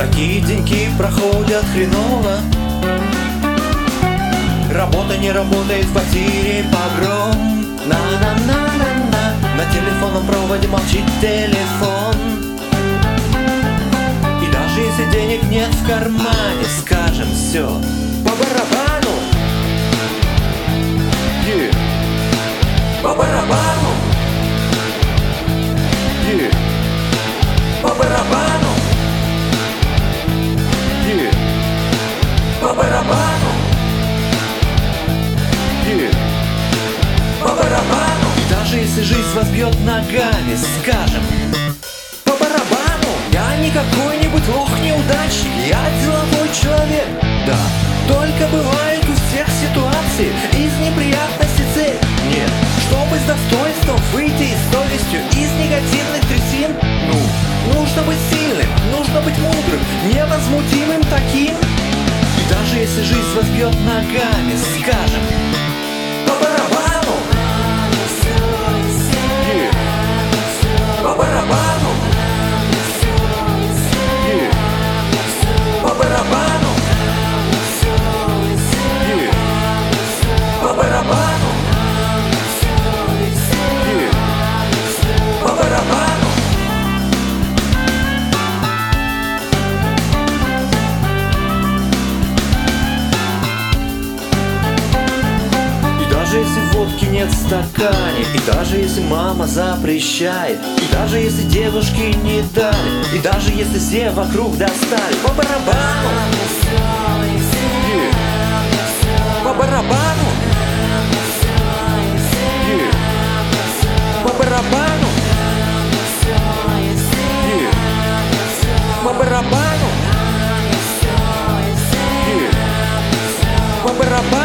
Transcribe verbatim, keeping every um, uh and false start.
Такие деньки проходят хреново. Работа не работает, в квартире погром. На-на-на-на-на. На телефонном проводе молчит телефон. И даже если денег нет в кармане, скажем все по барабану. Yeah. По барабану. Yeah. По барабану. Yeah. По барабану. Yeah. По барабану. И даже если жизнь вас бьет ногами, скажем по барабану. Я не какой-нибудь лох-неудачник, я деловой человек. Да, только бывает у всех ситуаций из неприятностей цель. Нет, чтобы с достоинством выйти и с совестью из негативных трясин, ну, нужно быть сильным, нужно быть мудрым, невозмутимым таким. И даже если жизнь вас бьет ногами, скажем по барабану. Yeah. По барабану. Yeah. По барабану. Yeah. По барабану. Yeah. По барабану. И даже если водки нет в стакане, и даже если мама запрещает, и даже если девушки не дали, и даже если все вокруг достали, по барабану. Yeah. По барабану. Yeah. По барабану. Yeah. По барабану. Yeah. По барабану.